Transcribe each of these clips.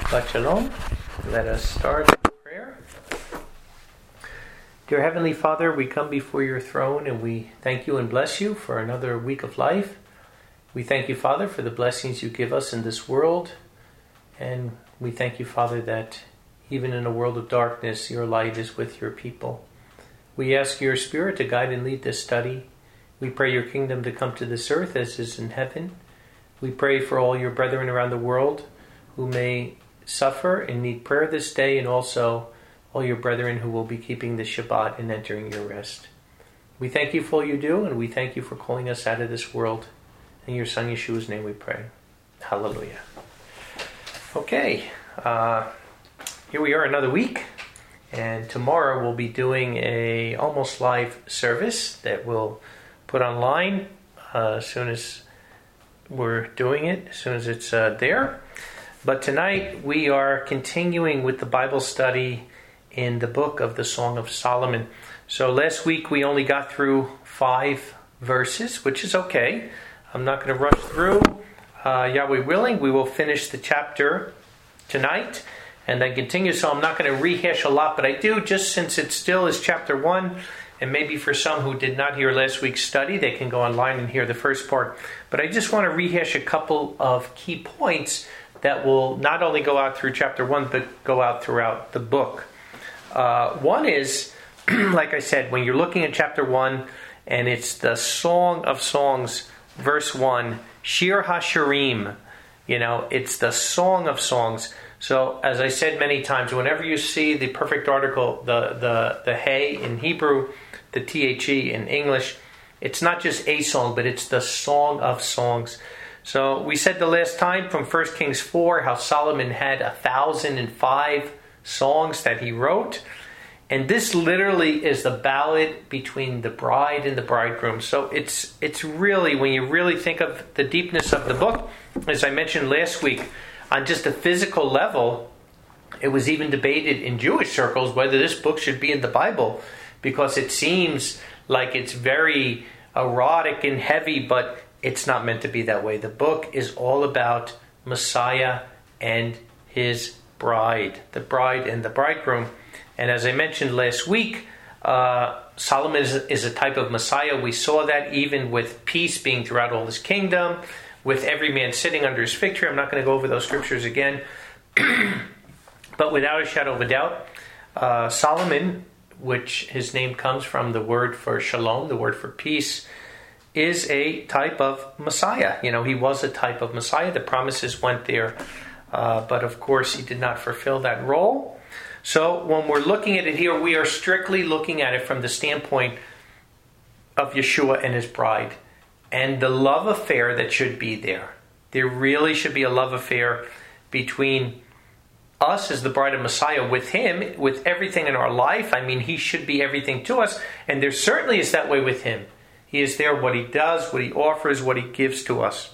Shabbat Shalom. Let us start with prayer. Dear Heavenly Father, we come before your throne and we thank you and bless you for another week of life. We thank you, Father, for the blessings you give us in this world. And we thank you, Father, that even in a world of darkness, your light is with your people. We ask your Spirit to guide and lead this study. We pray your kingdom to come to this earth as is in heaven. We pray for all your brethren around the world who may suffer and need prayer this day, and also all your brethren who will be keeping the Shabbat and entering your rest. We thank you for all you do, and we thank you for calling us out of this world. In your Son Yeshua's name we pray. Hallelujah. Okay, here we are another week, and tomorrow we'll be doing a almost live service that we'll put online as soon as we're doing it, as soon as it's there. But tonight we are continuing with the Bible study in the book of the Song of Solomon. So last week we only got through 5 verses, which is okay. I'm not going to rush through. Yahweh willing, we will finish the chapter tonight and then continue. So I'm not going to rehash a lot, but I do, just since it still is chapter 1, and maybe for some who did not hear last week's study, they can go online and hear the first part. But I just want to rehash a couple of key points that will not only go out through chapter 1, but go out throughout the book. One is, like I said, when you're looking at chapter 1, and it's the Song of Songs, verse 1, Shir HaShirim, it's the Song of Songs. So, as I said many times, whenever you see the perfect article, the Hey in Hebrew, the The in English, it's not just a song, but it's the Song of Songs. So we said the last time from 1 Kings 4 how Solomon had 1,005 songs that he wrote. And this literally is the ballad between the bride and the bridegroom. So it's really, when you really think of the deepness of the book, as I mentioned last week, on just a physical level, it was even debated in Jewish circles whether this book should be in the Bible, because it seems like it's very erotic and heavy, but it's not meant to be that way. The book is all about Messiah and his bride, the bride and the bridegroom. And as I mentioned last week, Solomon is a type of Messiah. We saw that even with peace being throughout all his kingdom, with every man sitting under his fig tree. I'm not going to go over those scriptures again. But without a shadow of a doubt, Solomon, which his name comes from the word for shalom, the word for peace, is a type of Messiah. He was a type of Messiah. The promises went there. But of course, he did not fulfill that role. So when we're looking at it here, we are strictly looking at it from the standpoint of Yeshua and his bride, and the love affair that should be there. There really should be a love affair between us as the bride of Messiah with him, with everything in our life. I mean, he should be everything to us, and there certainly is that way with him. He is there, what he does, what he offers, what he gives to us.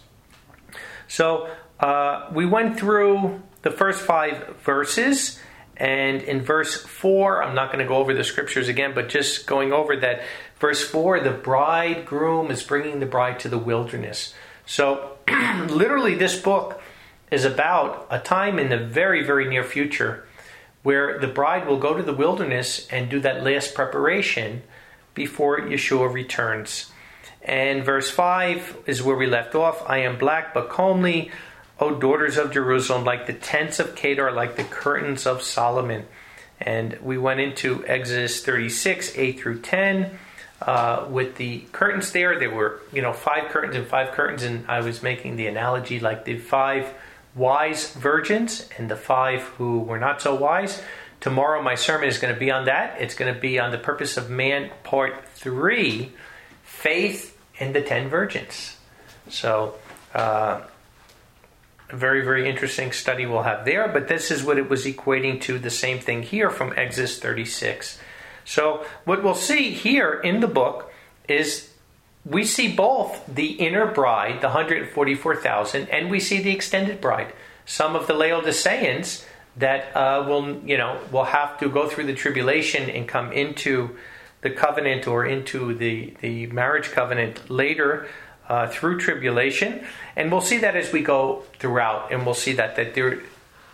So we went through the first 5 verses, and in verse 4, I'm not going to go over the scriptures again, but just going over that, verse 4, the bridegroom is bringing the bride to the wilderness. So literally this book is about a time in the very, very near future where the bride will go to the wilderness and do that last preparation before Yeshua returns. And verse 5 is where we left off. I am black but comely, O daughters of Jerusalem, like the tents of Kedar, like the curtains of Solomon. And we went into Exodus 36, 8 through 10, with the curtains there. There were, 5 curtains and 5 curtains, and I was making the analogy like the 5 wise virgins and the 5 who were not so wise. Tomorrow my sermon is going to be on that. It's going to be on the purpose of man, part 3, faith and the 10 virgins. So, a very, very interesting study we'll have there. But this is what it was equating to, the same thing here from Exodus 36. So, what we'll see here in the book is we see both the inner bride, the 144,000, and we see the extended bride. Some of the Laodiceans that will have to go through the tribulation and come into the covenant or into the marriage covenant later through tribulation. And we'll see that as we go throughout, and we'll see that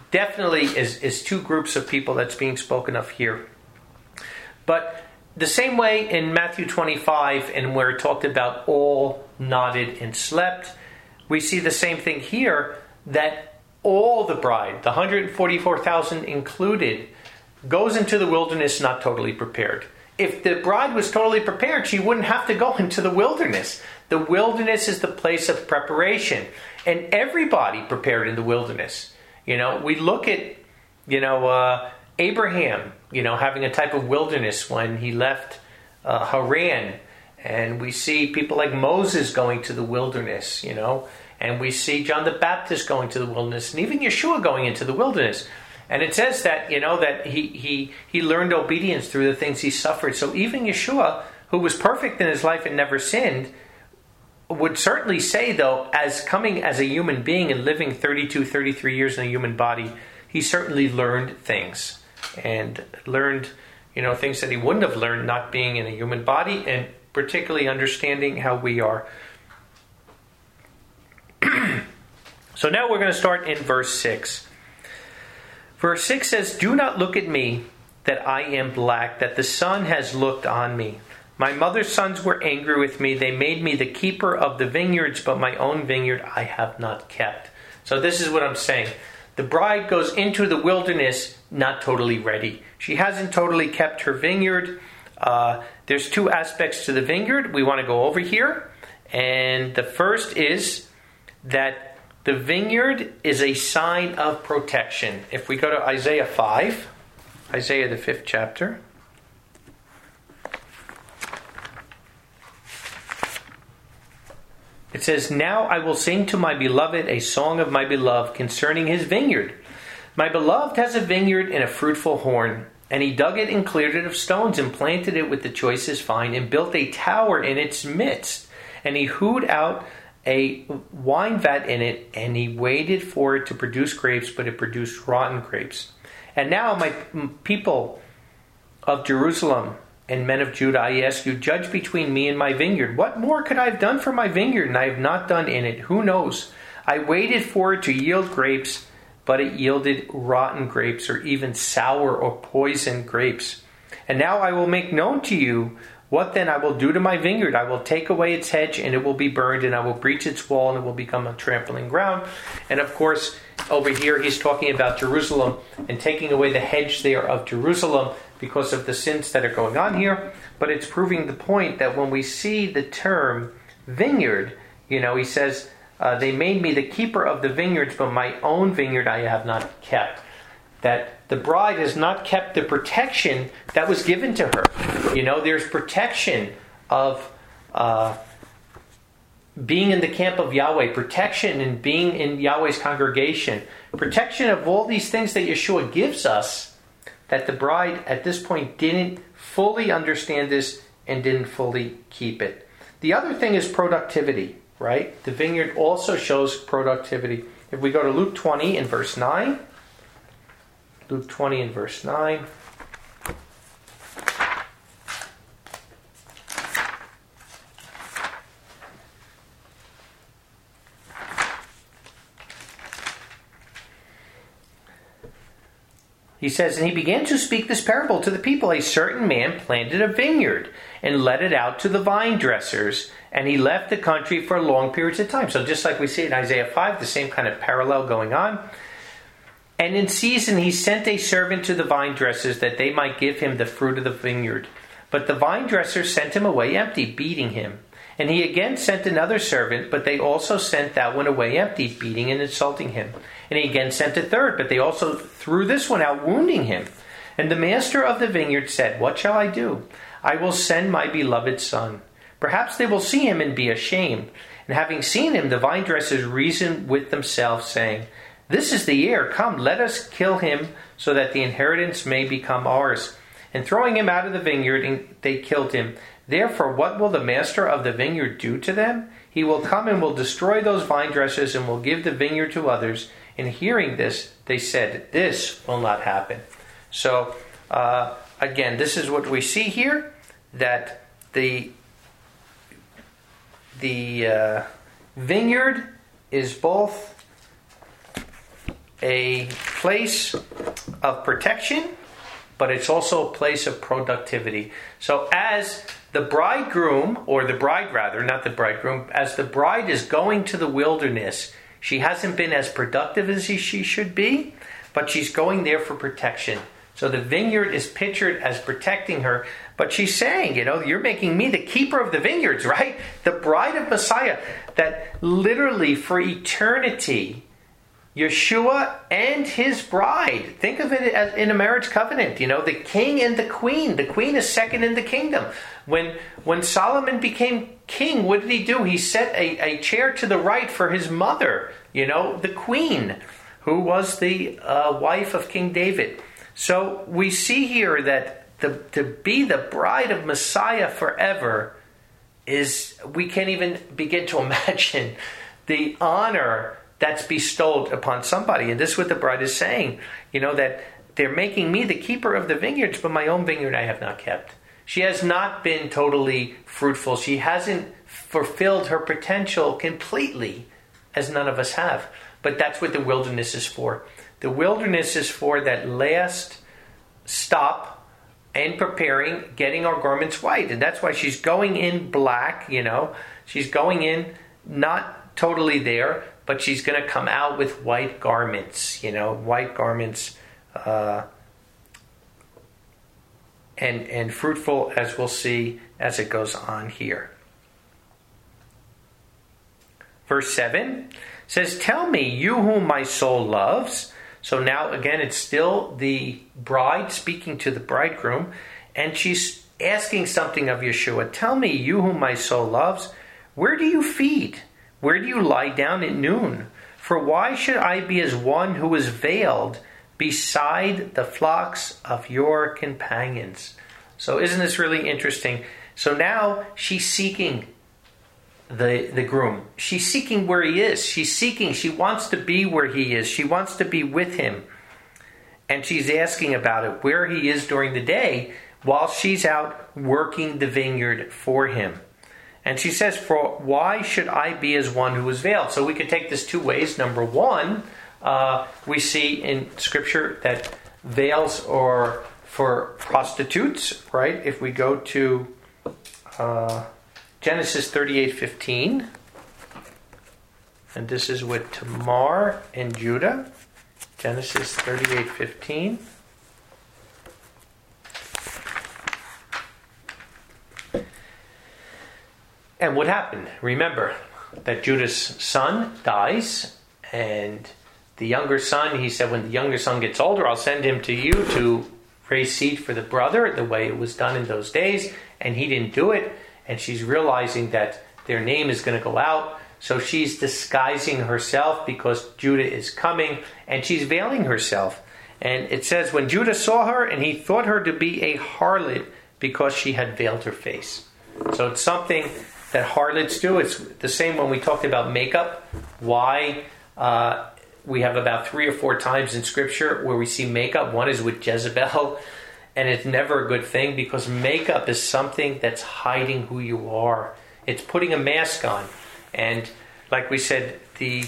definitely is two groups of people that's being spoken of here. But the same way in Matthew 25, and where it talked about all nodded and slept, we see the same thing here, that all the bride, the 144,000 included, goes into the wilderness not totally prepared. If the bride was totally prepared, she wouldn't have to go into the wilderness. The wilderness is the place of preparation. And everybody prepared in the wilderness. We look at, Abraham, having a type of wilderness when he left Haran. And we see people like Moses going to the wilderness, And we see John the Baptist going to the wilderness. And even Yeshua going into the wilderness. And it says that, that he learned obedience through the things he suffered. So even Yeshua, who was perfect in his life and never sinned, would certainly say, though, as coming as a human being and living 32, 33 years in a human body, he certainly learned things. And learned, things that he wouldn't have learned not being in a human body, and particularly understanding how we are. So now we're going to start in verse 6. Verse 6 says, "Do not look at me, that I am black, that the sun has looked on me. My mother's sons were angry with me. They made me the keeper of the vineyards, but my own vineyard I have not kept." So this is what I'm saying. The bride goes into the wilderness not totally ready. She hasn't totally kept her vineyard. There's two aspects to the vineyard we want to go over here. And the first is that the vineyard is a sign of protection. If we go to Isaiah 5, Isaiah the 5th chapter. It says, "Now I will sing to my beloved a song of my beloved concerning his vineyard. My beloved has a vineyard and a fruitful horn, and he dug it and cleared it of stones and planted it with the choicest vine and built a tower in its midst. And he hewed out a wine vat in it, and he waited for it to produce grapes, but it produced rotten grapes. And now, my people of Jerusalem and men of Judah, I ask you, judge between me and my vineyard. What more could I have done for my vineyard, and I have not done in it? Who knows? I waited for it to yield grapes, but it yielded rotten grapes, or even sour or poisoned grapes. And now I will make known to you what then I will do to my vineyard. I will take away its hedge, and it will be burned, and I will breach its wall, and it will become a trampling ground." And of course, over here he's talking about Jerusalem and taking away the hedge there of Jerusalem because of the sins that are going on here. But it's proving the point that when we see the term vineyard, he says, they made me the keeper of the vineyards, but my own vineyard I have not kept. That the bride has not kept the protection that was given to her. There's protection of being in the camp of Yahweh, protection in being in Yahweh's congregation, protection of all these things that Yeshua gives us, that the bride at this point didn't fully understand this and didn't fully keep it. The other thing is productivity, right? The vineyard also shows productivity. If we go to Luke 20 and verse 9, Luke 20 and verse 9. He says, "And he began to speak this parable to the people. A certain man planted a vineyard and let it out to the vine dressers, and he left the country for long periods of time." So just like we see in Isaiah 5, the same kind of parallel going on. "And in season he sent a servant to the vine dressers that they might give him the fruit of the vineyard. But the vine dressers sent him away empty, beating him. And he again sent another servant, but they also sent that one away empty, beating and insulting him. And he again sent a third, but they also threw this one out, wounding him. And the master of the vineyard said, 'What shall I do? I will send my beloved son. Perhaps they will see him and be ashamed.' And having seen him, the vine dressers reasoned with themselves, saying, 'This is the heir. Come, let us kill him, so that the inheritance may become ours.' And throwing him out of the vineyard, they killed him. Therefore, what will the master of the vineyard do to them? He will come and will destroy those vine dressers and will give the vineyard to others." And hearing this, they said, "This will not happen." So, again, this is what we see here, that the vineyard is both a place of protection, but it's also a place of productivity. So as the bridegroom, or the bride rather, not the bridegroom, as the bride is going to the wilderness, she hasn't been as productive as she should be, but she's going there for protection. So the vineyard is pictured as protecting her, but she's saying, you're making me the keeper of the vineyards, right? The bride of Messiah, that literally for eternity, Yeshua and his bride. Think of it as in a marriage covenant, the king and the queen. The queen is second in the kingdom. When Solomon became king, what did he do? He set a chair to the right for his mother, the queen, who was the wife of King David. So we see here that to be the bride of Messiah forever is, we can't even begin to imagine the honor that's bestowed upon somebody. And this is what the bride is saying, that they're making me the keeper of the vineyards, but my own vineyard I have not kept. She has not been totally fruitful. She hasn't fulfilled her potential completely, as none of us have. But that's what the wilderness is for. The wilderness is for that last stop and preparing, getting our garments white. And that's why she's going in black, She's going in not totally there, but she's going to come out with white garments, white garments, and fruitful, as we'll see as it goes on here. Verse 7 says, "Tell me, you whom my soul loves." So now, again, it's still the bride speaking to the bridegroom, and she's asking something of Yeshua. "Tell me, you whom my soul loves, where do you feed? Where do you lie down at noon? For why should I be as one who is veiled beside the flocks of your companions?" So isn't this really interesting? So now she's seeking the groom. She's seeking where he is. She wants to be where he is. She wants to be with him. And she's asking about it, where he is during the day, while she's out working the vineyard for him. And she says, "For why should I be as one who is veiled?" So we could take this two ways. Number one, we see in Scripture that veils are for prostitutes, right? If we go to Genesis 38:15, and this is with Tamar and Judah. Genesis 38:15. And what happened? Remember that Judah's son dies, and the younger son, he said, when the younger son gets older, I'll send him to you to raise seed for the brother, the way it was done in those days. And he didn't do it, and she's realizing that their name is going to go out. So she's disguising herself because Judah is coming, and she's veiling herself. And it says, when Judah saw her, and he thought her to be a harlot because she had veiled her face. So it's something that harlots do. It's the same when we talked about makeup. Why we have about 3 or 4 times in Scripture where we see makeup. One is with Jezebel, and it's never a good thing because makeup is something that's hiding who you are. It's putting a mask on. And like we said, the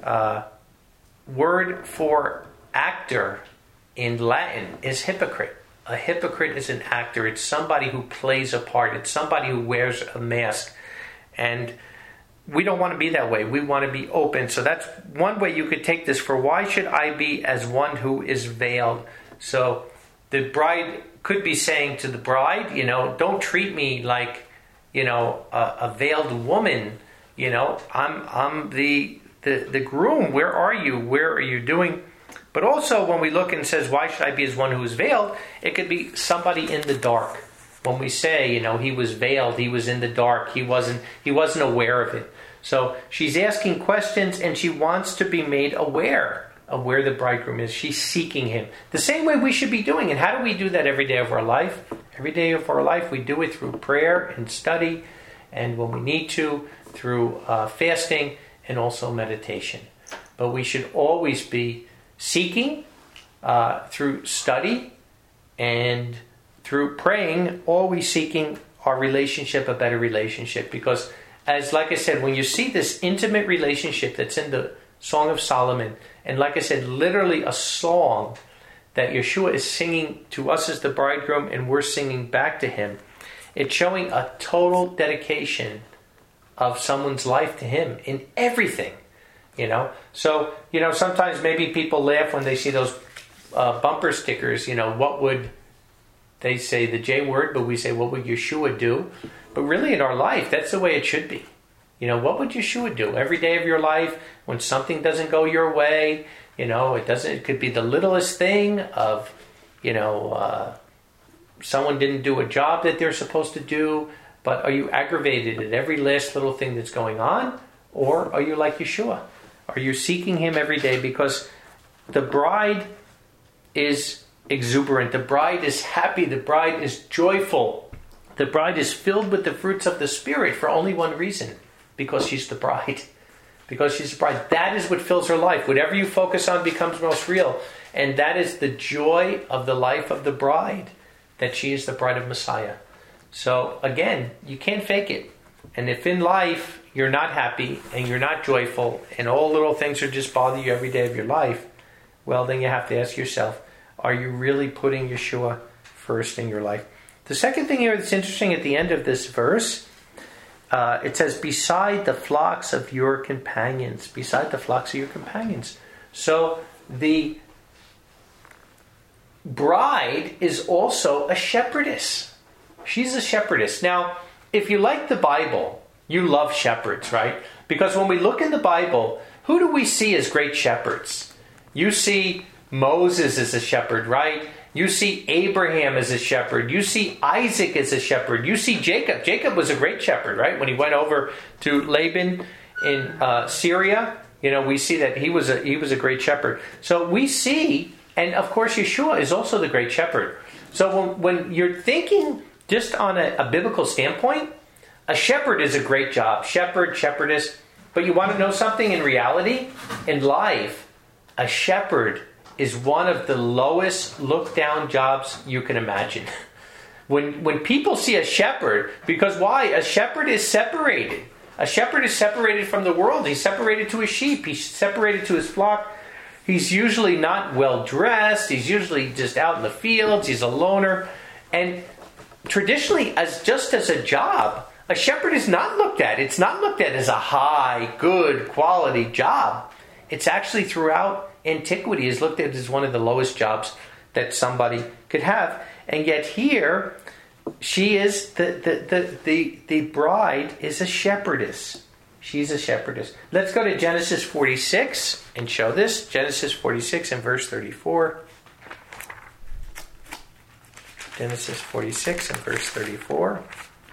word for actor in Latin is hypocrite. A hypocrite is an actor. It's somebody who plays a part. It's somebody who wears a mask. And we don't want to be that way. We want to be open. So that's one way you could take this. For why should I be as one who is veiled? So the bride could be saying to the bride, don't treat me like, a veiled woman. I'm the groom. Where are you? Where are you doing? But also when we look and it says, why should I be as one who is veiled? It could be somebody in the dark. When we say, he was veiled, he was in the dark, he wasn't aware of it. So she's asking questions and she wants to be made aware of where the bridegroom is. She's seeking him. The same way we should be doing. And how do we do that every day of our life? Every day of our life we do it through prayer and study, and when we need to, through fasting and also meditation. But we should always be seeking through study and through praying, always seeking our relationship, a better relationship. Because, like I said, when you see this intimate relationship that's in Song of Solomon. And like I said, literally a song that Yeshua is singing to us as the bridegroom, and we're singing back to him. It's showing a total dedication of someone's life to him in everything, So, sometimes maybe people laugh when they see those bumper stickers, what would they say the J word, but we say, what would Yeshua do? But really in our life, that's the way it should be. What would Yeshua do every day of your life when something doesn't go your way? It could be the littlest thing of, someone didn't do a job that they're supposed to do, but are you aggravated at every last little thing that's going on? Or are you like Yeshua? Are you seeking him every day? Because the bride is exuberant. The bride is happy. The bride is joyful. The bride is filled with the fruits of the Spirit for only one reason. Because she's the bride. Because she's the bride. That is what fills her life. Whatever you focus on becomes most real. And that is the joy of the life of the bride. That she is the bride of Messiah. So again, you can't fake it. And if in life you're not happy and you're not joyful and all little things are just bother you every day of your life, well, then you have to ask yourself, are you really putting Yeshua first in your life? The second thing here that's interesting at the end of this verse, it says, beside the flocks of your companions. Beside the flocks of your companions. So the bride is also a shepherdess. She's a shepherdess. Now, if you like the Bible, you love shepherds, right? Because when we look in the Bible, who do we see as great shepherds? You see Moses as a shepherd, right? You see Abraham as a shepherd. You see Isaac as a shepherd. You see Jacob. Jacob was a great shepherd, right? When he went over to Laban in Syria, we see that he was a great shepherd. So we see, and of course Yeshua is also the great shepherd. So when you're thinking just on a biblical standpoint, a shepherd is a great job. Shepherd, shepherdess. But you want to know something in reality? In life, a shepherd is one of the lowest looked down jobs you can imagine. When people see a shepherd, because why? A shepherd is separated. A shepherd is separated from the world. He's separated to his sheep. He's separated to his flock. He's usually not well dressed. He's usually just out in the fields. He's a loner. And traditionally, as a job, a shepherd is not looked at. It's not looked at as a high, good, quality job. It's actually throughout antiquity is looked at as one of the lowest jobs that somebody could have. And yet here, she is the bride is a shepherdess. She's a shepherdess. Let's go to Genesis 46 and show this. Genesis 46 and verse 34. Genesis 46 and verse 34.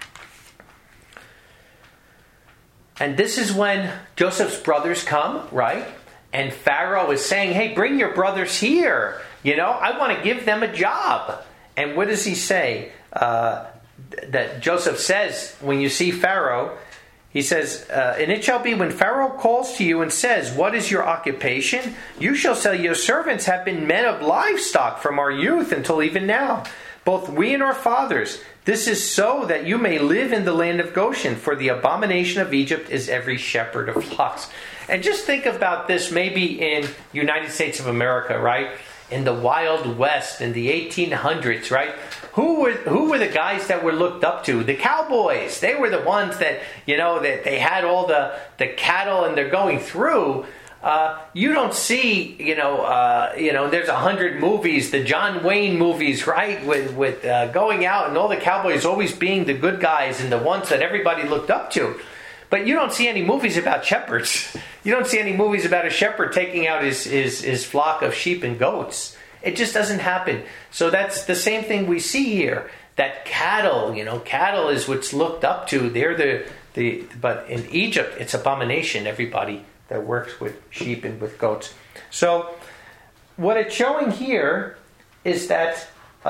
And this is when Joseph's brothers come, right? And Pharaoh is saying, hey, bring your brothers here. I want to give them a job. And what does he say? That Joseph says, when you see Pharaoh, he says, and it shall be when Pharaoh calls to you and says, what is your occupation? You shall say, your servants have been men of livestock from our youth until even now. Both we and our fathers. This is so that you may live in the land of Goshen, for the abomination of Egypt is every shepherd of flocks. And just think about this maybe in United States of America, right? In the Wild West, in the 1800s, right? Who were the guys that were looked up to? The cowboys. They were the ones that, that they had all the cattle and they're going through. You don't see, there's 100 movies, the John Wayne movies, right? With going out and all the cowboys always being the good guys and the ones that everybody looked up to. But you don't see any movies about shepherds. You don't see any movies about a shepherd taking out his flock of sheep and goats. It just doesn't happen. So that's the same thing we see here. That cattle, cattle is what's looked up to. They're but in Egypt, it's abomination, everybody that works with sheep and with goats. So what it's showing here is that,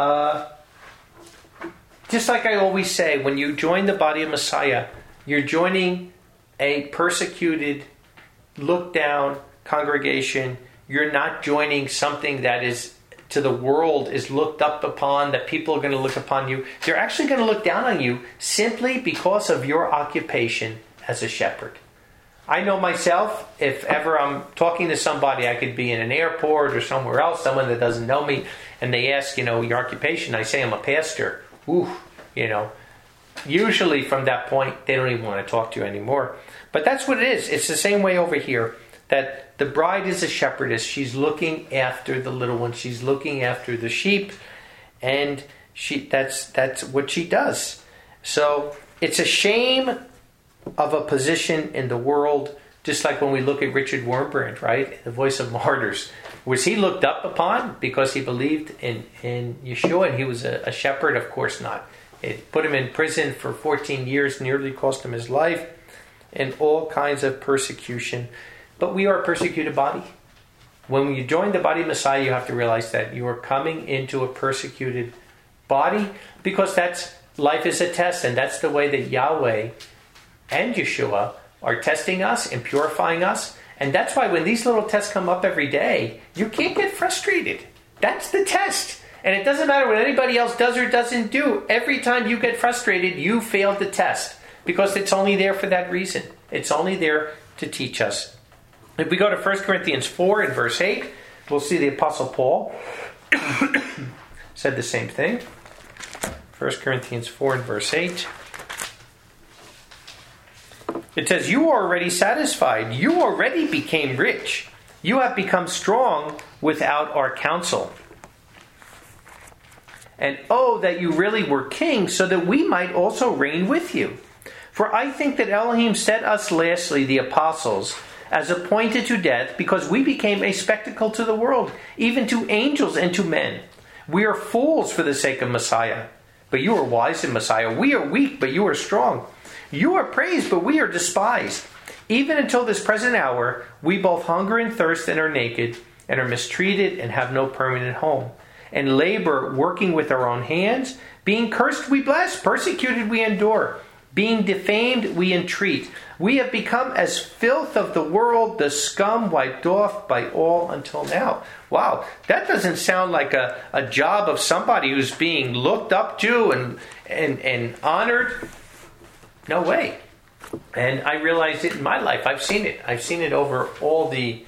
just like I always say, when you join the body of Messiah, you're joining a persecuted, looked down congregation. You're not joining something that is to the world is looked up upon, that people are going to look upon you. They're actually going to look down on you simply because of your occupation as a shepherd. I know myself, if ever I'm talking to somebody, I could be in an airport or somewhere else, someone that doesn't know me, and they ask, your occupation. I say I'm a pastor. Ooh, Usually from that point, they don't even want to talk to you anymore. But that's what it is. It's the same way over here, that the bride is a shepherdess. She's looking after the little ones. She's looking after the sheep, and that's what she does. So it's a shame of a position in the world, just like when we look at Richard Wurmbrand, right? The Voice of Martyrs. Was he looked up upon because he believed in Yeshua and he was a shepherd? Of course not. It put him in prison for 14 years, nearly cost him his life, and all kinds of persecution. But we are a persecuted body. When you join the body of Messiah, you have to realize that you are coming into a persecuted body, because life is a test, and that's the way that Yahweh and Yeshua are testing us and purifying us. And that's why when these little tests come up every day, you can't get frustrated. That's the test. And it doesn't matter what anybody else does or doesn't do. Every time you get frustrated, you failed the test, because it's only there for that reason. It's only there to teach us. If we go to 1 Corinthians 4 and verse 8, we'll see the Apostle Paul said the same thing. 1 Corinthians 4 and verse 8. It says, "You are already satisfied. You already became rich. You have become strong without our counsel. And oh, that you really were kings, so that we might also reign with you. For I think that Elohim set us lastly, the apostles, as appointed to death, because we became a spectacle to the world, even to angels and to men. We are fools for the sake of Messiah, but you are wise in Messiah. We are weak, but you are strong. You are praised, but we are despised. Even until this present hour, we both hunger and thirst and are naked, and are mistreated and have no permanent home, and labor, working with our own hands. Being cursed, we bless. Persecuted, we endure. Being defamed, we entreat. We have become as filth of the world, the scum wiped off by all until now." Wow, that doesn't sound like a job of somebody who's being looked up to and honored. No way. And I realized it in my life. I've seen it. I've seen it over all the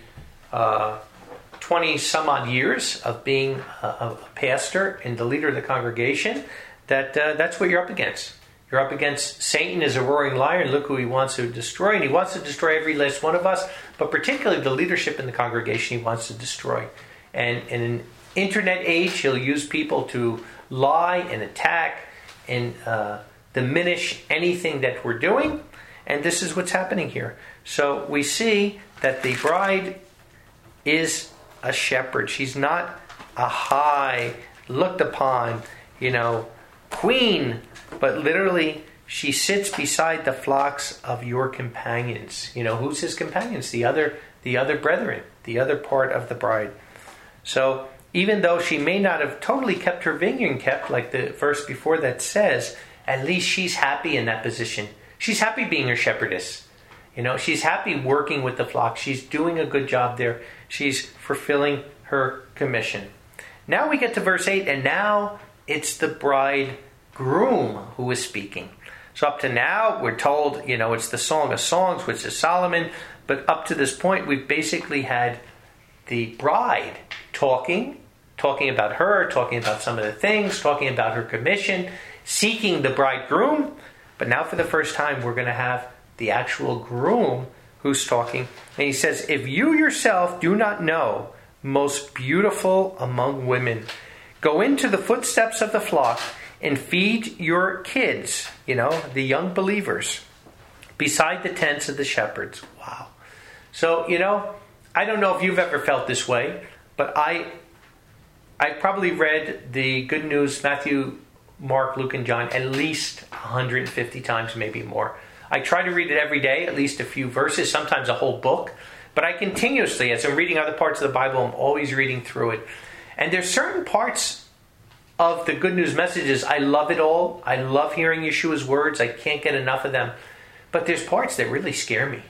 20 some odd years of being a pastor and the leader of the congregation, that's what you're up against. You're up against Satan as a roaring lion. Look who he wants to destroy. And he wants to destroy every last one of us, but particularly the leadership in the congregation he wants to destroy. And in an internet age, he'll use people to lie and attack and diminish anything that we're doing. And this is what's happening here. So we see that the bride is a shepherd. She's not a high, looked upon, queen, but literally she sits beside the flocks of your companions. Who's his companions? The other brethren, the other part of the bride. So even though she may not have totally kept her vineyard kept, like the verse before that says, at least she's happy in that position. She's happy being her shepherdess. She's happy working with the flock. She's doing a good job there. She's fulfilling her commission. Now we get to verse 8, and now it's the bridegroom who is speaking. So up to now, we're told, it's the Song of Songs, which is Solomon. But up to this point, we've basically had the bride talking about her, talking about some of the things, talking about her commission, seeking the bridegroom. But now for the first time, we're going to have the actual groom who's talking. And he says, "If you yourself do not know, most beautiful among women, go into the footsteps of the flock and feed your kids," the young believers, "beside the tents of the shepherds." Wow. So, I don't know if you've ever felt this way, but I probably read the Good News, Matthew, Mark, Luke, and John at least 150 times, maybe more. I try to read it every day, at least a few verses, sometimes a whole book. But I continuously, as I'm reading other parts of the Bible, I'm always reading through it. And there's certain parts of the Good News messages, I love it all. I love hearing Yeshua's words. I can't get enough of them. But there's parts that really scare me.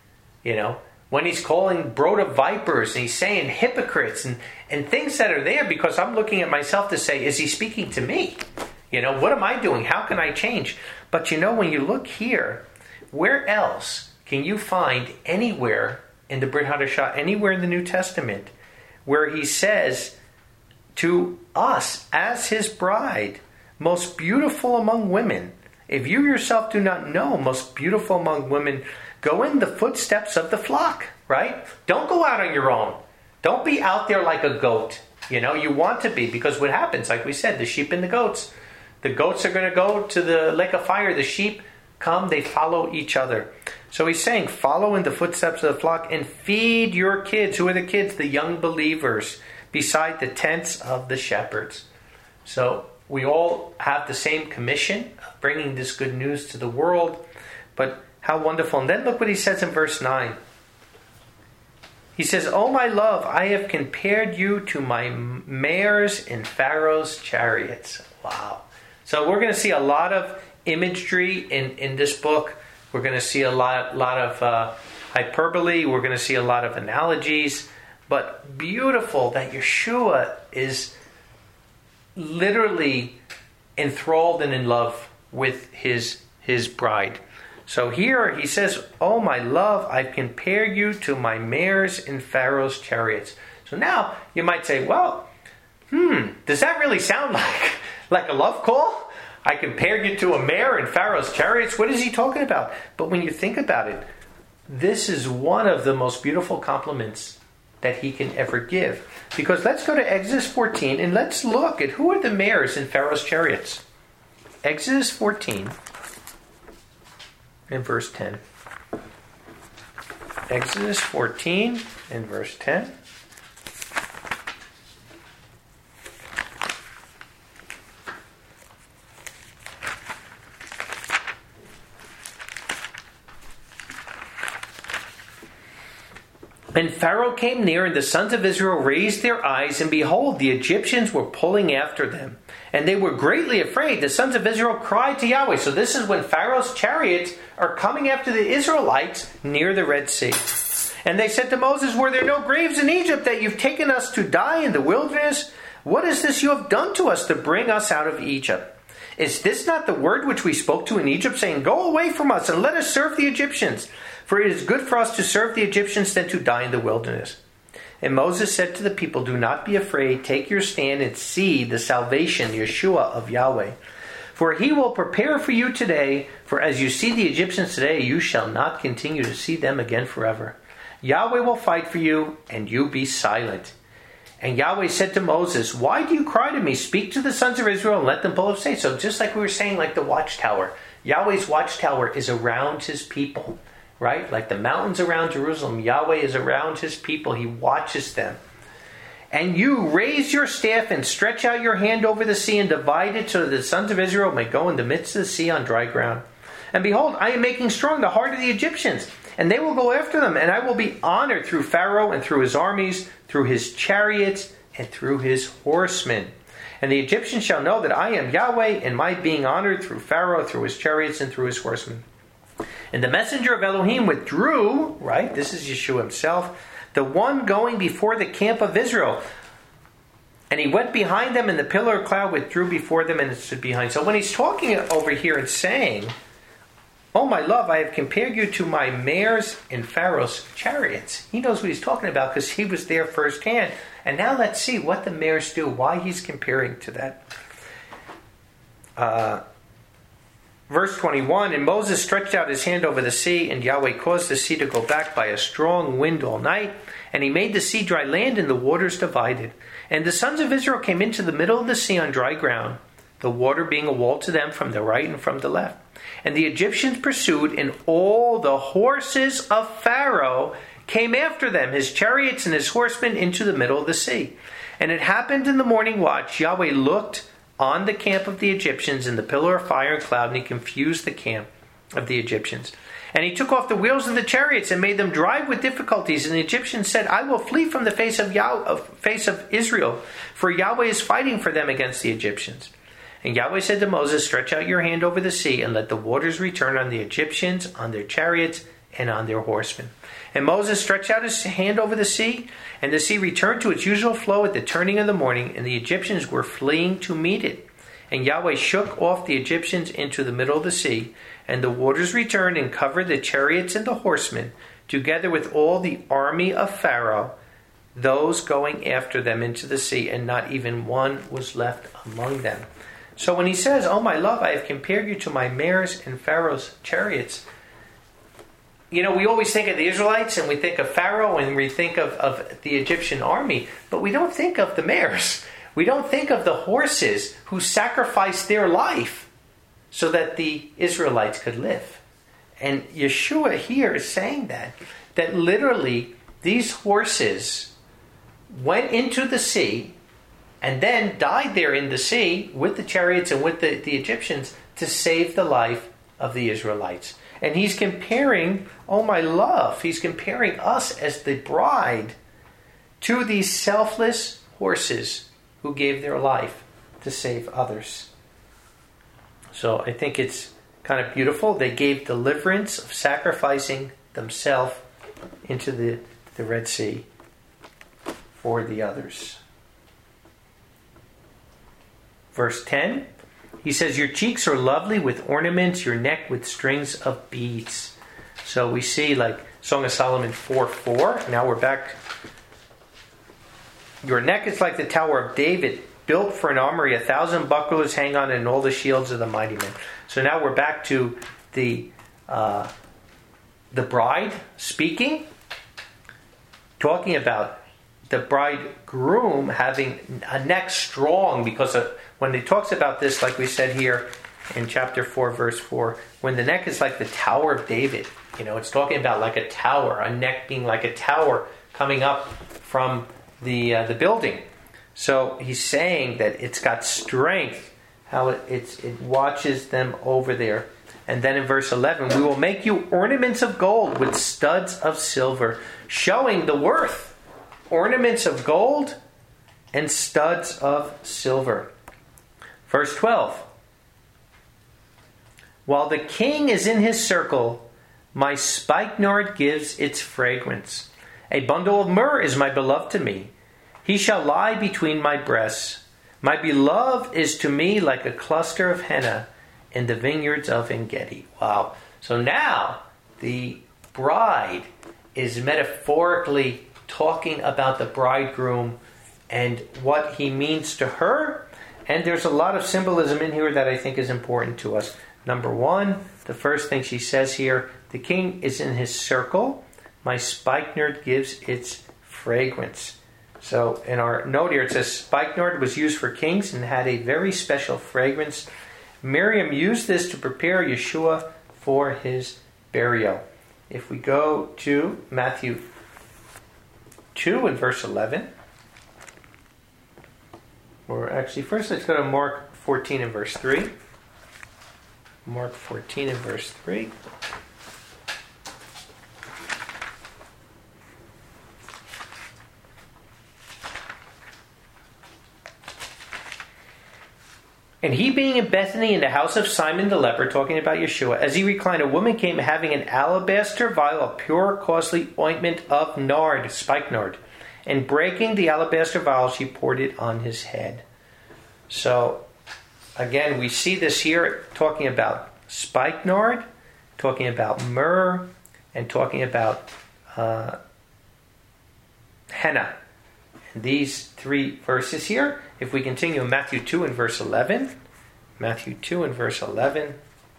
When he's calling brood of vipers, and he's saying hypocrites, and things that are there, because I'm looking at myself to say, is he speaking to me? What am I doing? How can I change? But when you look here, where else can you find anywhere in the Brit Hadashah, anywhere in the New Testament, where he says to us as his bride, most beautiful among women, if you yourself do not know, most beautiful among women, go in the footsteps of the flock, right? Don't go out on your own. Don't be out there like a goat. You want to be, because what happens, like we said, the sheep and the goats are going to go to the lake of fire. The sheep come, they follow each other. So he's saying, follow in the footsteps of the flock and feed your kids. Who are the kids? The young believers, beside the tents of the shepherds. So we all have the same commission of bringing this good news to the world. But how wonderful. And then look what he says in verse 9. He says, "Oh, my love, I have compared you to my mares in Pharaoh's chariots." Wow. So we're going to see a lot of imagery in this book. We're going to see a lot of hyperbole. We're going to see a lot of analogies. But beautiful that Yeshua is literally enthralled and in love with his bride. So here he says, "Oh, my love, I've compared you to my mares in Pharaoh's chariots." So now you might say, well, does that really sound like a love call? I compared you to a mare in Pharaoh's chariots. What is he talking about? But when you think about it, this is one of the most beautiful compliments that he can ever give. Because let's go to Exodus 14 and let's look at who are the mares in Pharaoh's chariots. Exodus 14 and verse 10. Exodus 14 and verse 10. And Pharaoh came near, and the sons of Israel raised their eyes, and behold, the Egyptians were pulling after them. And they were greatly afraid. The sons of Israel cried to Yahweh. So this is when Pharaoh's chariots are coming after the Israelites near the Red Sea. And they said to Moses, "Were there no graves in Egypt that you've taken us to die in the wilderness? What is this you have done to us to bring us out of Egypt? Is this not the word which we spoke to in Egypt, saying, 'Go away from us and let us serve the Egyptians'? For it is good for us to serve the Egyptians than to die in the wilderness." And Moses said to the people, "Do not be afraid. Take your stand and see the salvation, Yeshua of Yahweh. For he will prepare for you today. For as you see the Egyptians today, you shall not continue to see them again forever. Yahweh will fight for you, and you be silent." And Yahweh said to Moses, "Why do you cry to me? Speak to the sons of Israel and let them pull up stakes." So just like we were saying, like the watchtower. Yahweh's watchtower is around his people. Right? Like the mountains around Jerusalem, Yahweh is around his people. He watches them. "And you raise your staff and stretch out your hand over the sea and divide it so that the sons of Israel may go in the midst of the sea on dry ground. And behold, I am making strong the heart of the Egyptians, and they will go after them. And I will be honored through Pharaoh and through his armies, through his chariots and through his horsemen. And the Egyptians shall know that I am Yahweh, and my being honored through Pharaoh, through his chariots and through his horsemen." And the messenger of Elohim withdrew, right? This is Yeshua himself, the one going before the camp of Israel. And he went behind them, and the pillar of cloud withdrew before them, and it stood behind. So when he's talking over here and saying, "Oh, my love, I have compared you to my mares in Pharaoh's chariots," he knows what he's talking about because he was there firsthand. And now let's see what the mares do, why he's comparing to that. Verse 21, "And Moses stretched out his hand over the sea, and Yahweh caused the sea to go back by a strong wind all night. And he made the sea dry land, and the waters divided. And the sons of Israel came into the middle of the sea on dry ground, the water being a wall to them from the right and from the left. And the Egyptians pursued, and all the horses of Pharaoh came after them, his chariots and his horsemen, into the middle of the sea. And it happened in the morning watch, Yahweh looked on the camp of the Egyptians in the pillar of fire and cloud, and he confused the camp of the Egyptians. And he took off the wheels of the chariots and made them drive with difficulties. And the Egyptians said, 'I will flee from the face of Israel, for Yahweh is fighting for them against the Egyptians.' And Yahweh said to Moses, 'Stretch out your hand over the sea, and let the waters return on the Egyptians, on their chariots, and on their horsemen.' And Moses stretched out his hand over the sea, and the sea returned to its usual flow at the turning of the morning, and the Egyptians were fleeing to meet it. And Yahweh shook off the Egyptians into the middle of the sea, and the waters returned and covered the chariots and the horsemen, together with all the army of Pharaoh, those going after them into the sea, and not even one was left among them. So when he says, "Oh my love, I have compared you to my mares and Pharaoh's chariots," we always think of the Israelites and we think of Pharaoh and we think of the Egyptian army, but we don't think of the mares. We don't think of the horses who sacrificed their life so that the Israelites could live. And Yeshua here is saying that literally these horses went into the sea and then died there in the sea with the chariots and with the Egyptians to save the life of the Israelites. And he's comparing, oh my love, he's comparing us as the bride to these selfless horses who gave their life to save others. So I think it's kind of beautiful. They gave deliverance of sacrificing themselves into the Red Sea for the others. Verse 10, he says, "Your cheeks are lovely with ornaments, your neck with strings of beads." So we see like Song of Solomon 4:4. Now we're back. "Your neck is like the Tower of David, built for an armory. 1,000 bucklers hang on it, and all the shields of the mighty men." So now we're back to the bride speaking, talking about the bridegroom having a neck strong, because when he talks about this, like we said here in chapter 4, verse 4, when the neck is like the Tower of David, it's talking about like a tower, a neck being like a tower coming up from the building. So he's saying that it's got strength, how it watches them over there. And then in verse 11, "We will make you ornaments of gold with studs of silver," showing the worth. Ornaments of gold and studs of silver. Verse 12, "While the king is in his circle, my spikenard gives its fragrance. A bundle of myrrh is my beloved to me. He shall lie between my breasts. My beloved is to me like a cluster of henna in the vineyards of En-Gedi." Wow. So now the bride is metaphorically talking about the bridegroom and what he means to her. And there's a lot of symbolism in here that I think is important to us. Number one, the first thing she says here, the king is in his circle. My spikenard gives its fragrance. So in our note here it says spikenard was used for kings and had a very special fragrance. Miriam used this to prepare Yeshua for his burial. If we go to Matthew 2 and verse 11. Or actually, first let's go to Mark 14 and verse 3. Mark 14 and verse 3. "And he being in Bethany in the house of Simon the leper," talking about Yeshua, "as he reclined, a woman came having an alabaster vial of pure costly ointment of nard," spikenard, "and breaking the alabaster vial, she poured it on his head." So, again, we see this here talking about spikenard, talking about myrrh, and talking about henna. And these three verses here, if we continue in Matthew 2 and verse 11, Matthew 2 and verse 11,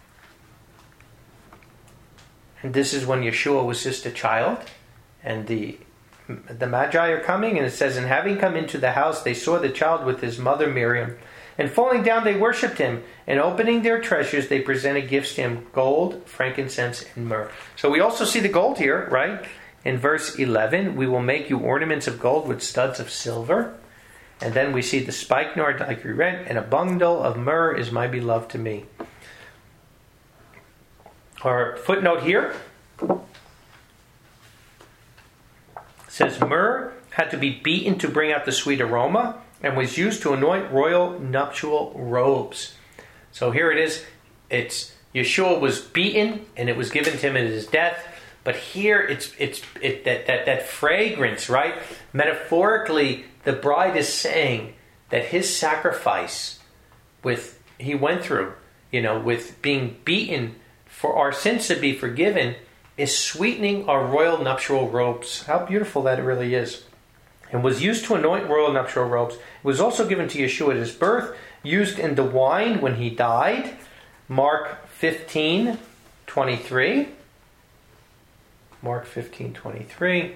and this is when Yeshua was just a child, and the Magi are coming, and it says, "And having come into the house, they saw the child with his mother Miriam, and falling down they worshipped him, and opening their treasures they presented gifts to him, gold, frankincense, and myrrh." So we also see the gold here, right? In verse 11, "We will make you ornaments of gold with studs of silver." And then we see the spikenard, like we read, "And a bundle of myrrh is my beloved to me." Our footnote here says myrrh had to be beaten to bring out the sweet aroma and was used to anoint royal nuptial robes. So here it is. It's Yeshua was beaten and it was given to him at his death. But here it's that fragrance, right? Metaphorically, the bride is saying that his sacrifice with he went through, with being beaten for our sins to be forgiven, is sweetening our royal nuptial robes. How beautiful that it really is. And was used to anoint royal nuptial robes. It was also given to Yeshua at his birth, used in the wine when he died. Mark 15:23. Mark 15:23.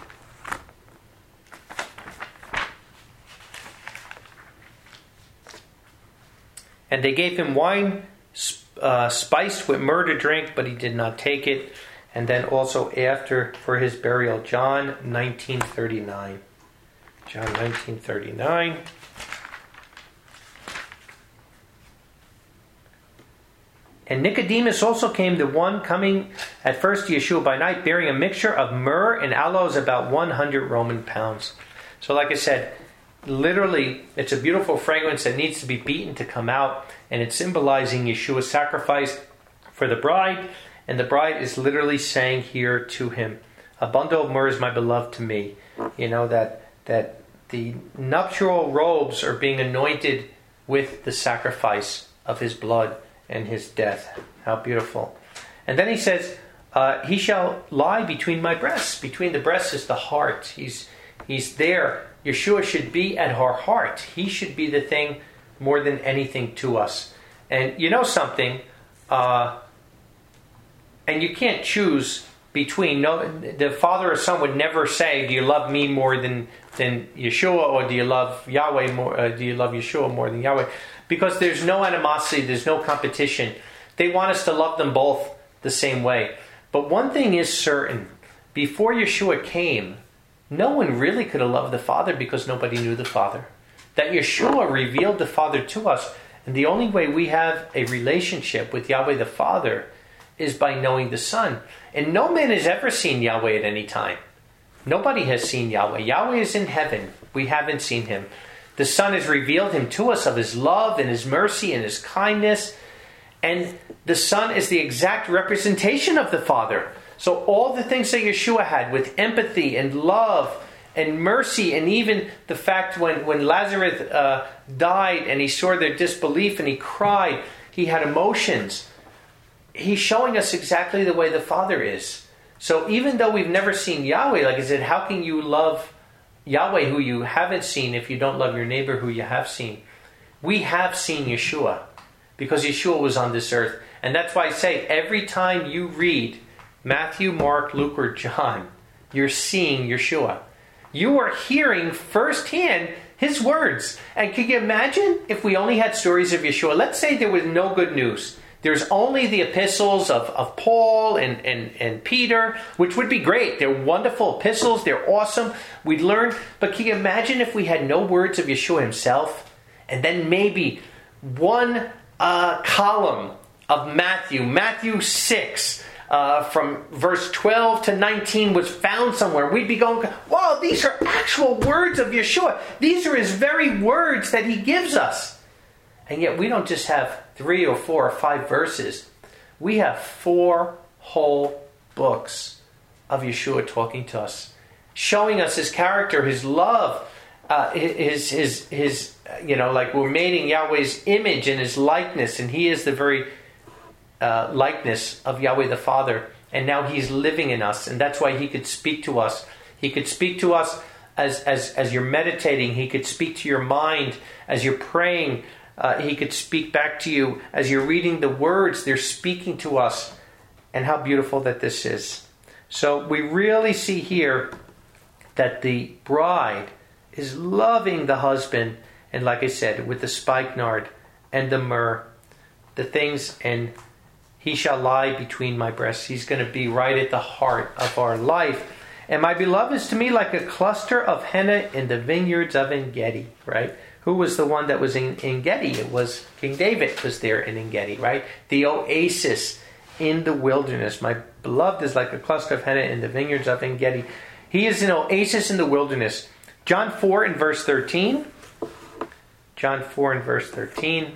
And they gave him wine spiced with myrrh to drink, but he did not take it. And then also after, for his burial, John 19:39. John 19:39. And Nicodemus also came, the one coming at first to Yeshua by night, bearing a mixture of myrrh and aloes, about 100 Roman pounds. So like I said, literally, it's a beautiful fragrance that needs to be beaten to come out, and it's symbolizing Yeshua's sacrifice for the bride, and the bride is literally saying here to him, a bundle of myrrh is my beloved to me. That the nuptial robes are being anointed with the sacrifice of his blood and his death. How beautiful. And then he says, he shall lie between my breasts. Between the breasts is the heart. He's there. Yeshua should be at our heart. He should be the thing more than anything to us. And you know something, and you can't choose between. No, the father or son would never say, do you love me more than Yeshua, or do you love Yahweh more? Do you love Yeshua more than Yahweh? Because there's no animosity, there's no competition. They want us to love them both the same way. But one thing is certain: before Yeshua came, no one really could have loved the Father because nobody knew the Father. That Yeshua revealed the Father to us, and the only way we have a relationship with Yahweh the Father is by knowing the Son. And no man has ever seen Yahweh at any time. Nobody has seen Yahweh. Yahweh is in heaven. We haven't seen him. The Son has revealed him to us of his love and his mercy and his kindness. And the Son is the exact representation of the Father. So all the things that Yeshua had with empathy and love and mercy, and even the fact when Lazarus died and he saw their disbelief and he cried, he had emotions. He's showing us exactly the way the Father is. So even though we've never seen Yahweh, like I said, how can you love Yahweh who you haven't seen if you don't love your neighbor who you have seen? We have seen Yeshua because Yeshua was on this earth. And that's why I say every time you read Matthew, Mark, Luke, or John, you're seeing Yeshua. You are hearing firsthand his words. And can you imagine if we only had stories of Yeshua? Let's say there was no good news. There's only the epistles of Paul and Peter, which would be great. They're wonderful epistles. They're awesome. We'd learn. But can you imagine if we had no words of Yeshua himself? And then maybe one column of Matthew 6, from verse 12 to 19 was found somewhere. We'd be going, wow, these are actual words of Yeshua. These are his very words that he gives us. And yet we don't just have 3 or 4 or 5 verses. We have 4 whole books of Yeshua talking to us, showing us his character, his love, his like we're made in Yahweh's image and his likeness, and he is the very likeness of Yahweh the Father. And now he's living in us, and that's why he could speak to us. He could speak to us as you're meditating. He could speak to your mind as you're praying. He could speak back to you as you're reading the words. They're speaking to us. And how beautiful that this is. So we really see here that the bride is loving the husband. And like I said, with the spikenard and the myrrh, the things, and he shall lie between my breasts. He's going to be right at the heart of our life. And my beloved is to me like a cluster of henna in the vineyards of En-Gedi, right? Who was the one that was in En-Gedi? It was King David was there in En-Gedi, right? The oasis in the wilderness. My beloved is like a cluster of henna in the vineyards of En-Gedi. He is an oasis in the wilderness. John 4 and verse 13. John 4 and verse 13.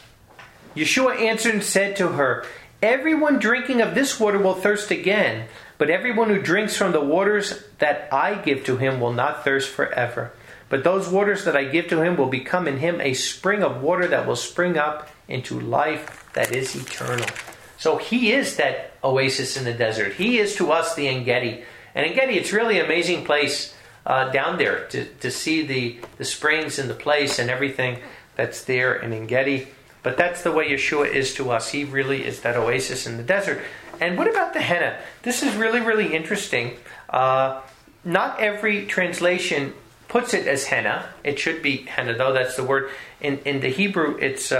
Yeshua answered and said to her, everyone drinking of this water will thirst again, But everyone who drinks from the waters that I give to him will not thirst forever. But those waters that I give to him will become in him a spring of water that will spring up into life that is eternal. So he is that oasis in the desert. He is to us the En-Gedi. And En-Gedi, it's really an amazing place down there to see the springs and the place and everything that's there in En-Gedi. But that's the way Yeshua is to us. He really is that oasis in the desert. And what about the henna? This is really, really interesting. Not every translation puts it as henna. It should be henna, though. That's the word. In the Hebrew, it's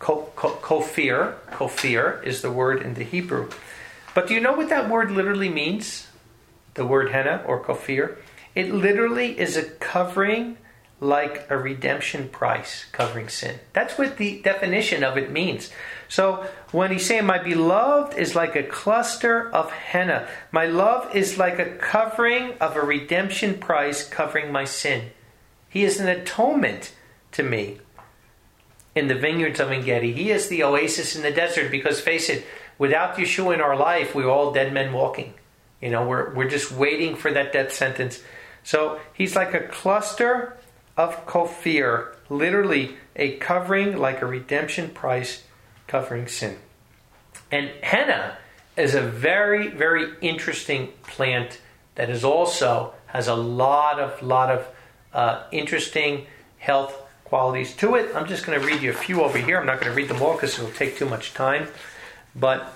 kofir. Kofir is the word in the Hebrew. But do you know what that word literally means? The word henna or kofir? It literally is a covering, like a redemption price, covering sin. That's what the definition of it means. So when he's saying, my beloved is like a cluster of henna. My love is like a covering of a redemption price covering my sin. He is an atonement to me in the vineyards of En-Gedi. He is the oasis in the desert, because face it, without Yeshua in our life, we're all dead men walking. You know, we're just waiting for that death sentence. So he's like a cluster of kofir, literally a covering like a redemption price covering sin. And henna is a very, very interesting plant that is also has a lot of interesting health qualities to it. I'm just going to read you a few over here. I'm not going to read them all because it'll take too much time. But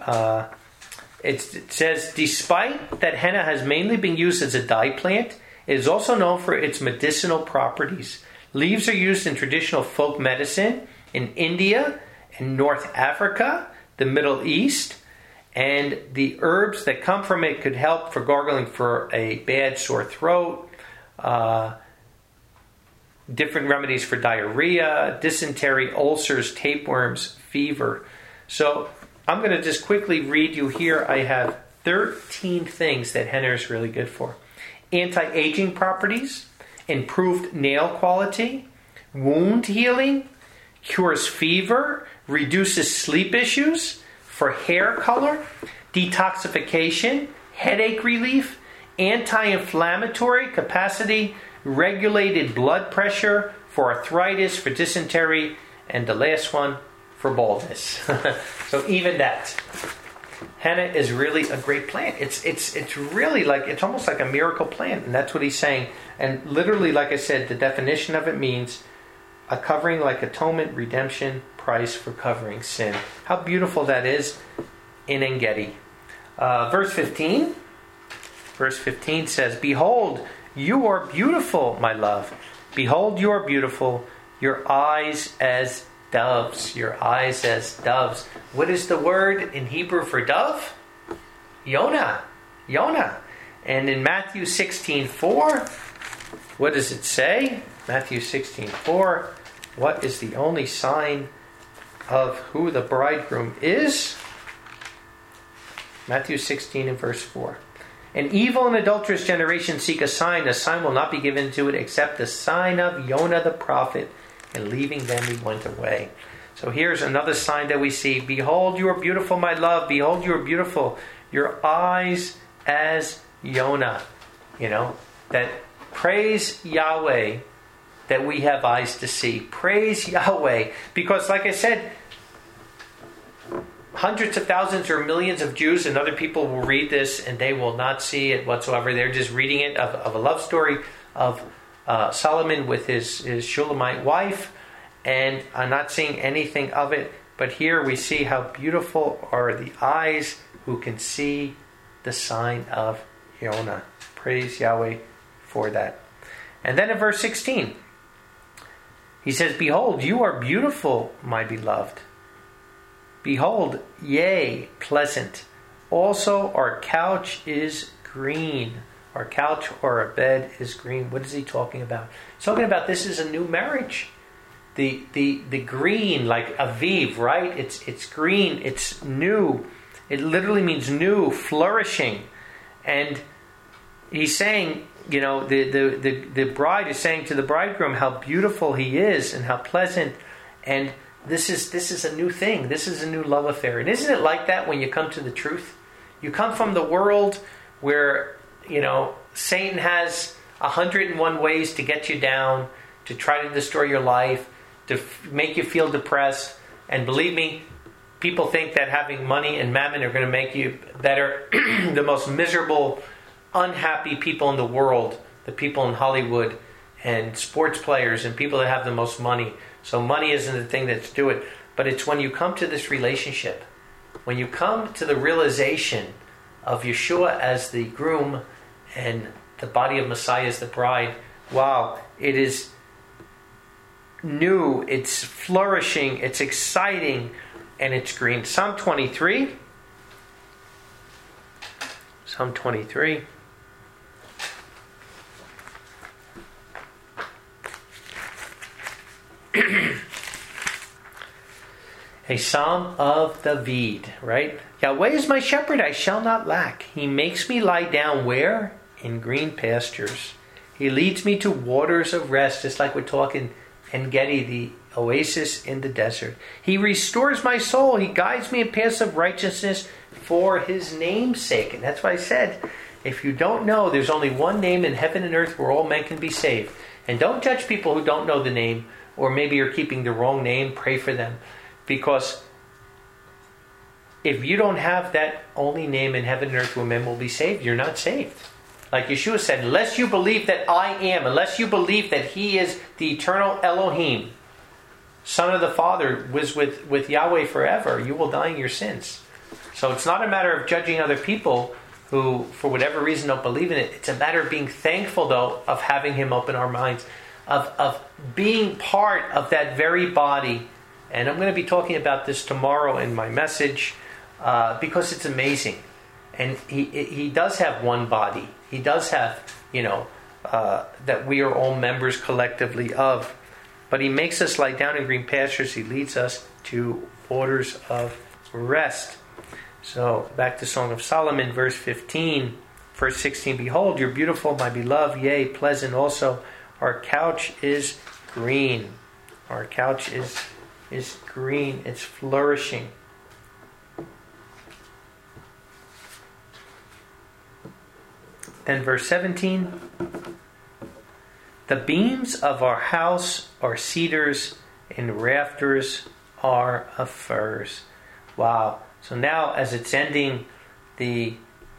it says, despite that henna has mainly been used as a dye plant, it is also known for its medicinal properties. Leaves are used in traditional folk medicine in India and North Africa, the Middle East, and the herbs that come from it could help for gargling for a bad sore throat, different remedies for diarrhea, dysentery, ulcers, tapeworms, fever. So I'm going to just quickly read you here. I have 13 things that henna is really good for. Anti-aging properties, improved nail quality, wound healing, cures fever, reduces sleep issues, for hair color, detoxification, headache relief, anti-inflammatory capacity, regulated blood pressure, for arthritis, for dysentery, and the last one, for baldness. So even that. Henna is really a great plant. It's really like, it's almost like a miracle plant, and that's what he's saying. And literally, like I said, the definition of it means a covering like atonement, redemption, price for covering sin. How beautiful that is in En-Gedi. Verse 15. Verse 15 says, behold, you are beautiful, my love. Behold, you are beautiful. Your eyes as doves. Your eyes as doves. What is the word in Hebrew for dove? Yonah. Yonah. And in Matthew 16:4, what does it say? Matthew 16:4. What is the only sign of who the bridegroom is? Matthew 16 and verse 4. An evil and adulterous generation seek a sign. A sign will not be given to it except the sign of Yonah the prophet. And leaving them, he went away. So here's another sign that we see. Behold, you are beautiful, my love. Behold, you are beautiful. Your eyes as Yonah. You know, that praise Yahweh that we have eyes to see. Praise Yahweh. Because like I said, hundreds of thousands or millions of Jews and other people will read this and they will not see it whatsoever. They're just reading it of a love story of Solomon with his Shulamite wife, and I'm not seeing anything of it. But here we see how beautiful are the eyes who can see the sign of Yonah. Praise Yahweh for that. And then in verse 16, he says, behold, you are beautiful, my beloved. Behold, yea, pleasant. Also our couch is green. Our couch or our bed is green. What is he talking about? He's talking about this is a new marriage. The green, like aviv, right? It's green. It's new. It literally means new, flourishing. And he's saying, you know, the bride is saying to the bridegroom how beautiful he is and how pleasant. And this is a new thing. This is a new love affair. And isn't it like that when you come to the truth? You come from the world where, Satan has 101 ways to get you down, to try to destroy your life, to make you feel depressed. And believe me, people think that having money and mammon are going to make you better. The most miserable, unhappy people in the world, the people in Hollywood and sports players and people that have the most money. So money isn't the thing that's do it. But it's when you come to this relationship, when you come to the realization of Yeshua as the groom and the body of Messiah as the bride, wow, it is new, it's flourishing, it's exciting, and it's green. Psalm 23. Psalm 23. A psalm of David, right? Yahweh is my shepherd, I shall not lack. He makes me lie down where? In green pastures. He leads me to waters of rest, just like we're talking En-Gedi, the oasis in the desert. He restores my soul. He guides me in paths of righteousness for his name's sake. And that's why I said, if you don't know, there's only one name in heaven and earth where all men can be saved. And don't judge people who don't know the name, or maybe you're keeping the wrong name. Pray for them. Because if you don't have that only name in heaven and earth where men will be saved, you're not saved. Like Yeshua said, unless you believe that I am, unless you believe that He is the eternal Elohim, Son of the Father, was with Yahweh forever, you will die in your sins. So it's not a matter of judging other people who, for whatever reason, don't believe in it. It's a matter of being thankful, though, of having Him open our minds, of being part of that very body. And I'm going to be talking about this tomorrow in my message because it's amazing. And he does have one body. He does have, that we are all members collectively of. But He makes us lie down in green pastures. He leads us to waters of rest. So back to Song of Solomon, verse 15, verse 16. Behold, you're beautiful, my beloved, yea, pleasant also. Our couch is green. Our couch is green. It's flourishing. Then verse 17. The beams of our house are cedars, and rafters are of firs. Wow. So now as it's ending, the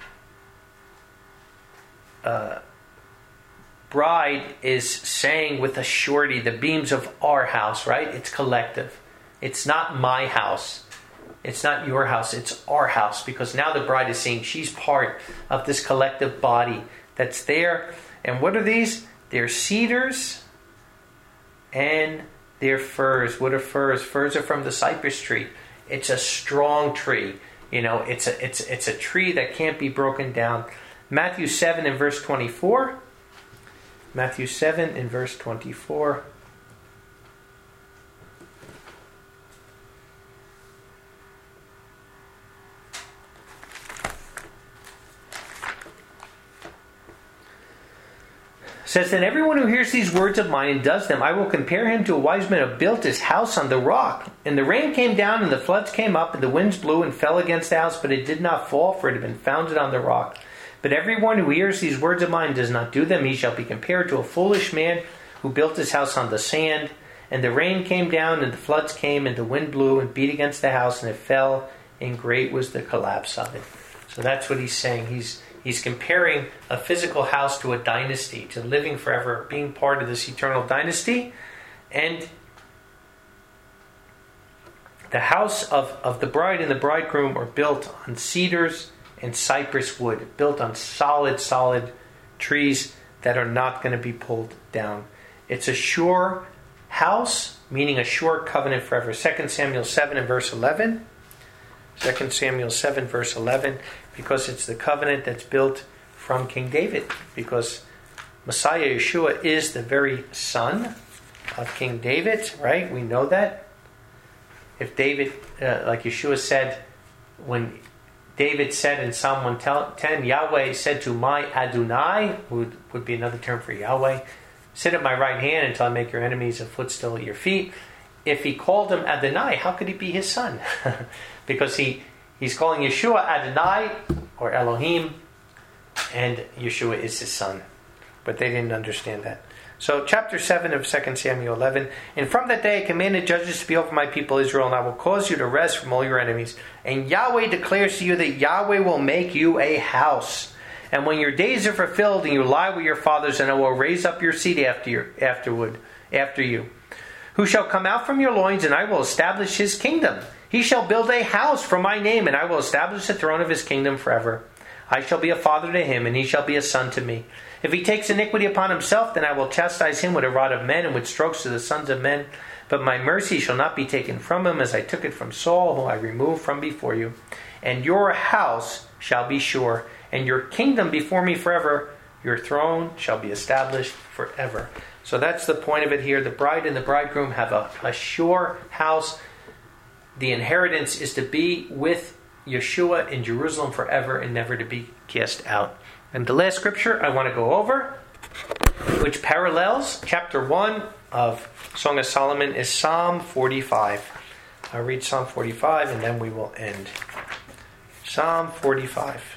bride is saying with a surety, the beams of our house, right? It's collective. It's not my house. It's not your house. It's our house. Because now the bride is saying she's part of this collective body that's there. And what are these? They're cedars and they're firs. What are firs? Firs are from the cypress tree. It's a strong tree. It's a tree that can't be broken down. Matthew 7 and verse 24. Matthew 7 and verse 24. Says, then everyone who hears these words of mine and does them, I will compare him to a wise man who built his house on the rock. And the rain came down, and the floods came up, and the winds blew and fell against the house, but it did not fall, for it had been founded on the rock. But everyone who hears these words of mine and does not do them, he shall be compared to a foolish man who built his house on the sand. And the rain came down, and the floods came, and the wind blew and beat against the house, and it fell, and great was the collapse of it. So that's what he's saying. He's comparing a physical house to a dynasty, to living forever, being part of this eternal dynasty. And the house of the bride and the bridegroom are built on cedars and cypress wood, built on solid trees that are not going to be pulled down. It's a sure house, meaning a sure covenant forever. 2 Samuel 7 and verse 11. 2 Samuel 7 verse 11, because it's the covenant that's built from King David, because Messiah Yeshua is the very son of King David, right? We know that. If David, like Yeshua said, when David said in Psalm 110, Yahweh said to my Adonai, who would be another term for Yahweh, sit at my right hand until I make your enemies a footstool at your feet. If he called him Adonai, how could he be his son? Because he's calling Yeshua Adonai or Elohim, and Yeshua is his son. But they didn't understand that. So chapter 7 of 2 Samuel 11. And from that day I commanded judges to be over my people Israel, and I will cause you to rest from all your enemies. And Yahweh declares to you that Yahweh will make you a house. And when your days are fulfilled and you lie with your fathers, and I will raise up your seed after you, who shall come out from your loins, and I will establish his kingdom. He shall build a house for my name, and I will establish the throne of his kingdom forever. I shall be a father to him, and he shall be a son to me. If he takes iniquity upon himself, then I will chastise him with a rod of men and with strokes of the sons of men. But my mercy shall not be taken from him, as I took it from Saul, whom I removed from before you. And your house shall be sure, and your kingdom before me forever. Your throne shall be established forever. So that's the point of it here. The bride and the bridegroom have a sure house. The inheritance is to be with Yeshua in Jerusalem forever and never to be cast out. And the last scripture I want to go over, which parallels chapter 1 of Song of Solomon, is Psalm 45. I'll read Psalm 45 and then we will end. Psalm 45.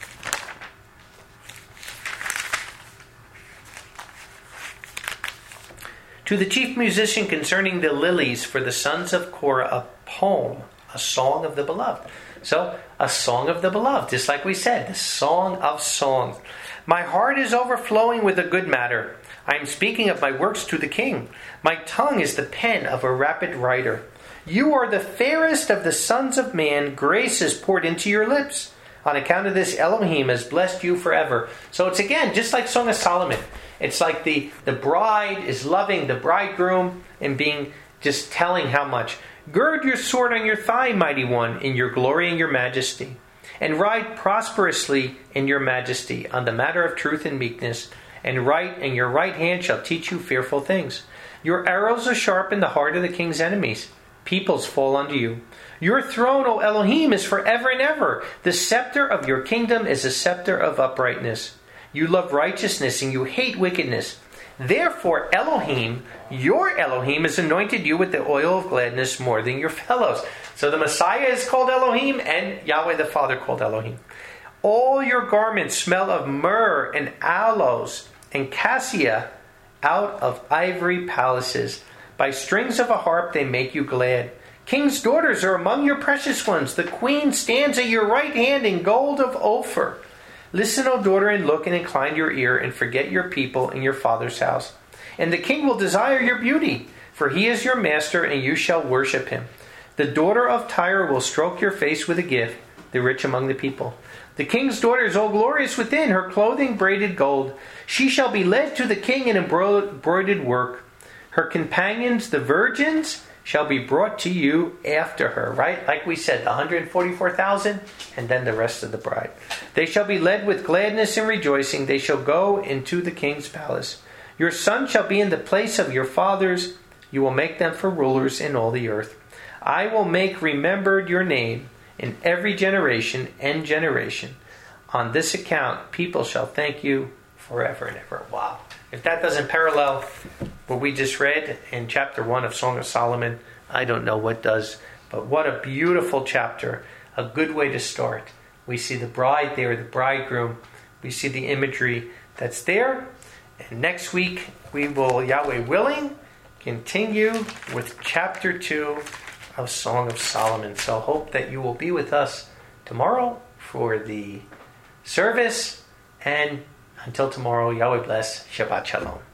To the chief musician concerning the lilies for the sons of Korah, a poem, a song of the beloved. So, a song of the beloved, just like we said, the song of songs. My heart is overflowing with a good matter. I am speaking of my works to the king. My tongue is the pen of a rapid writer. You are the fairest of the sons of man. Grace is poured into your lips. On account of this, Elohim has blessed you forever. So it's again, just like Song of Solomon. It's like the bride is loving the bridegroom and just telling how much. Gird your sword on your thigh, mighty one, in your glory and your majesty. And ride prosperously in your majesty on the matter of truth and meekness. And your right hand shall teach you fearful things. Your arrows are sharp in the heart of the king's enemies. Peoples fall under you. Your throne, O Elohim, is forever and ever. The scepter of your kingdom is a scepter of uprightness. You love righteousness and you hate wickedness. Therefore, Elohim, your Elohim, has anointed you with the oil of gladness more than your fellows. So the Messiah is called Elohim, and Yahweh the Father called Elohim. All your garments smell of myrrh and aloes and cassia out of ivory palaces. By strings of a harp they make you glad. King's daughters are among your precious ones. The queen stands at your right hand in gold of Ophir. Listen, O daughter, and look and incline your ear, and forget your people in your father's house. And the king will desire your beauty, for he is your master, and you shall worship him. The daughter of Tyre will stroke your face with a gift, the rich among the people. The king's daughter is all glorious within, her clothing braided gold. She shall be led to the king in embroidered work. Her companions, the virgins, shall be brought to you after her, right? Like we said, the 144,000 and then the rest of the bride. They shall be led with gladness and rejoicing. They shall go into the king's palace. Your son shall be in the place of your fathers. You will make them for rulers in all the earth. I will make remembered your name in every generation and generation. On this account, people shall thank you forever and ever. Wow. If that doesn't parallel what we just read in chapter 1 of Song of Solomon, I don't know what does. But what a beautiful chapter. A good way to start. We see the bride there, the bridegroom. We see the imagery that's there. And next week, we will, Yahweh willing, continue with chapter 2 of Song of Solomon. So hope that you will be with us tomorrow for the service. And until tomorrow, Yahweh bless. Shabbat Shalom.